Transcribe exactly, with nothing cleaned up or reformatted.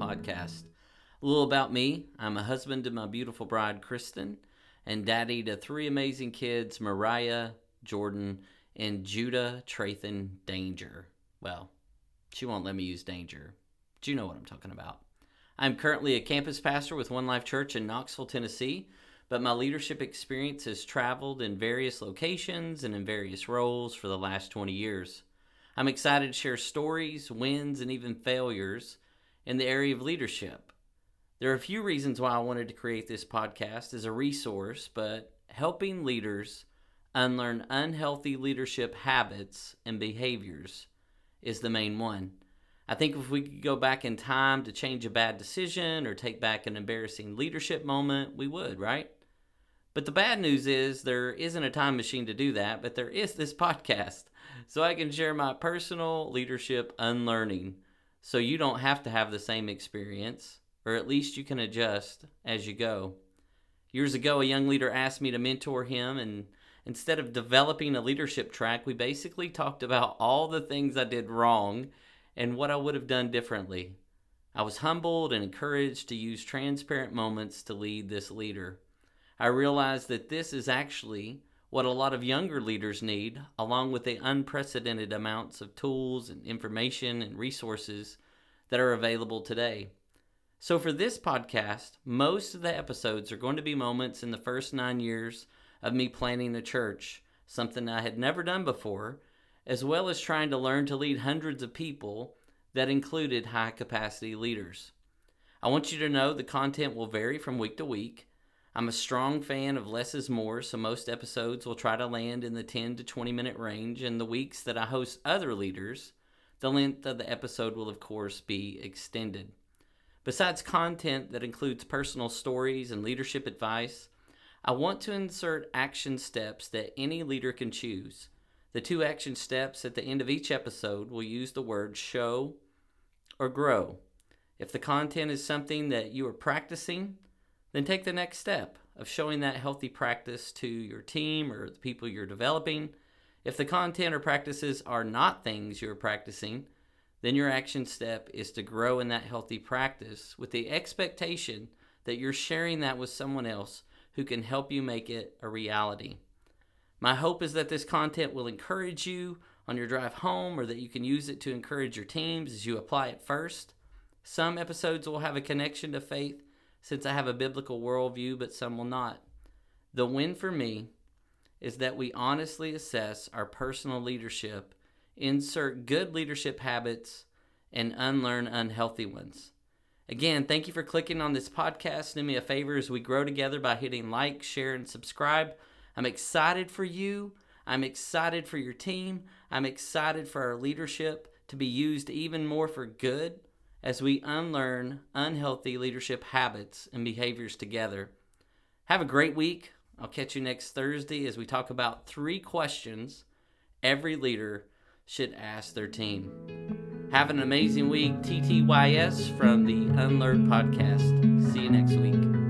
podcast. A little about me. I'm a husband to my beautiful bride, Kristen, and daddy to three amazing kids, Mariah, Jordan, and Judah Trathan Danger. Well, she won't let me use Danger, but you know what I'm talking about. I'm currently a campus pastor with One Life Church in Knoxville, Tennessee, but my leadership experience has traveled in various locations and in various roles for the last twenty years. I'm excited to share stories, wins, and even failures in the area of leadership. There are a few reasons why I wanted to create this podcast as a resource, but helping leaders unlearn unhealthy leadership habits and behaviors is the main one. I think if we could go back in time to change a bad decision or take back an embarrassing leadership moment, we would, right? But the bad news is there isn't a time machine to do that, but there is this podcast. So I can share my personal leadership unlearning so you don't have to have the same experience, or at least you can adjust as you go. Years ago, a young leader asked me to mentor him, and instead of developing a leadership track, we basically talked about all the things I did wrong and what I would have done differently. I was humbled and encouraged to use transparent moments to lead this leader. I realized that this is actually what a lot of younger leaders need, along with the unprecedented amounts of tools and information and resources that are available today. So for this podcast, most of the episodes are going to be moments in the first nine years of me planning a church, something I had never done before, as well as trying to learn to lead hundreds of people that included high-capacity leaders. I want you to know the content will vary from week to week. I'm a strong fan of less is more, so most episodes will try to land in the ten to twenty minute range, and the weeks that I host other leaders, the length of the episode will of course be extended. Besides content that includes personal stories and leadership advice, I want to insert action steps that any leader can choose. The two action steps at the end of each episode will use the word show or grow. If the content is something that you are practicing, then take the next step of showing that healthy practice to your team or the people you're developing. If the content or practices are not things you're practicing, then your action step is to grow in that healthy practice with the expectation that you're sharing that with someone else who can help you make it a reality. My hope is that this content will encourage you on your drive home, or that you can use it to encourage your teams as you apply it first. Some episodes will have a connection to faith, since I have a biblical worldview, but some will not. The win for me is that we honestly assess our personal leadership, insert good leadership habits, and unlearn unhealthy ones. Again, thank you for clicking on this podcast. Do me a favor as we grow together by hitting like, share, and subscribe. I'm excited for you. I'm excited for your team. I'm excited for our leadership to be used even more for good as we unlearn unhealthy leadership habits and behaviors together. Have a great week. I'll catch you next Thursday as we talk about three questions every leader should ask their team. Have an amazing week. T T Y S from the Unlearned Podcast. See you next week.